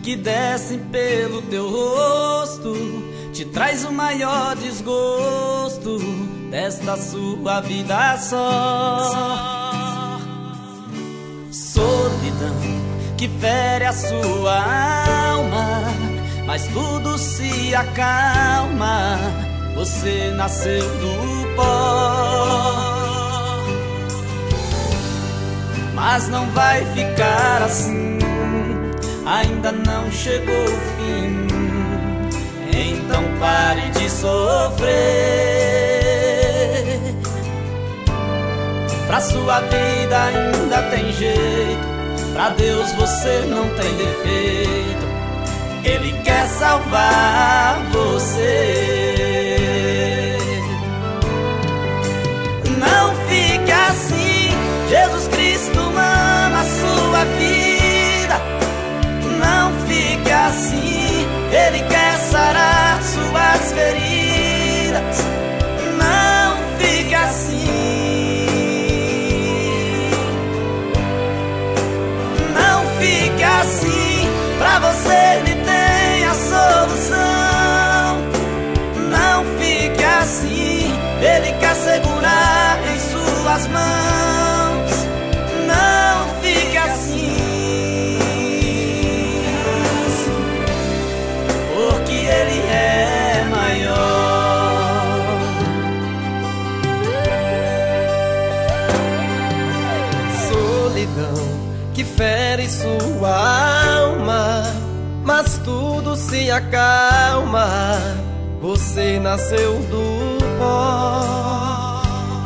que descem pelo teu rosto te traz o maior desgosto desta sua vida só. Solidão que fere a sua alma, mas tudo se acalma. Você nasceu do pó, mas não vai ficar assim. Ainda não chegou o fim, então pare de sofrer. Pra sua vida ainda tem jeito, pra Deus você não tem defeito. Ele quer salvar você. Não fique assim, Jesus Cristo ama a sua vida. Não fique assim, Ele quer sarar suas feridas. Não fique assim. Não fique assim, pra você ele tem a solução. Não fique assim, Ele quer segurar em suas mãos. Não fique assim, porque Ele é maior. Solidão que fere sua alma, mas tudo se acalma. Você nasceu do pó,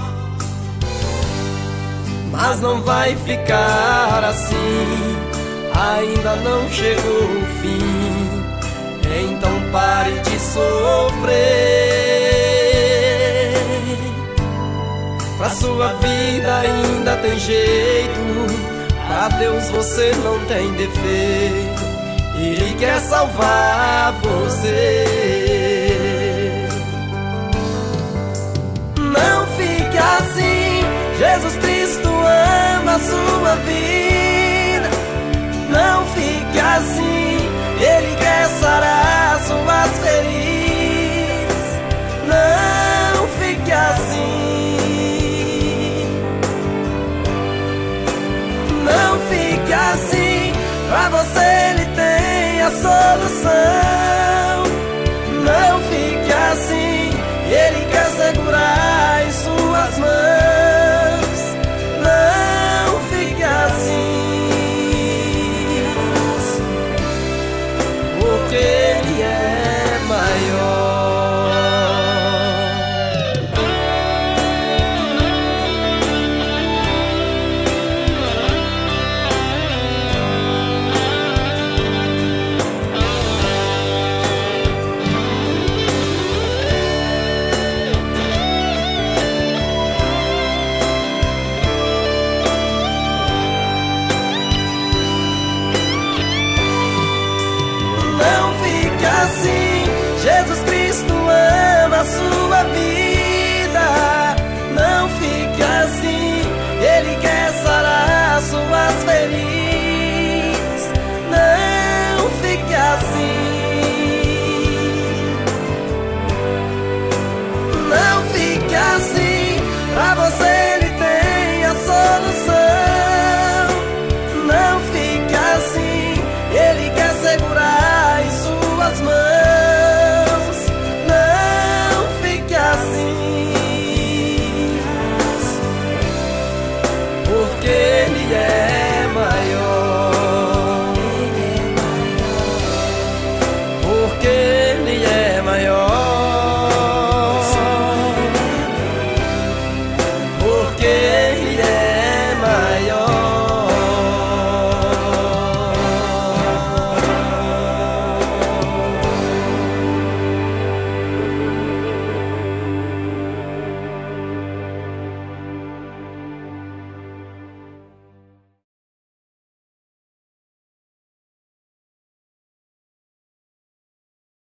mas não vai ficar assim. Ainda não chegou o fim, então pare de sofrer. Pra sua vida ainda tem jeito, pra Deus você não tem defeito. Ele quer salvar você. Não fique assim, Jesus Cristo ama a sua vida. Não fique assim, Ele quer sarar suas feridas. Não fique assim. Não fique assim, pra você ele tem a solução.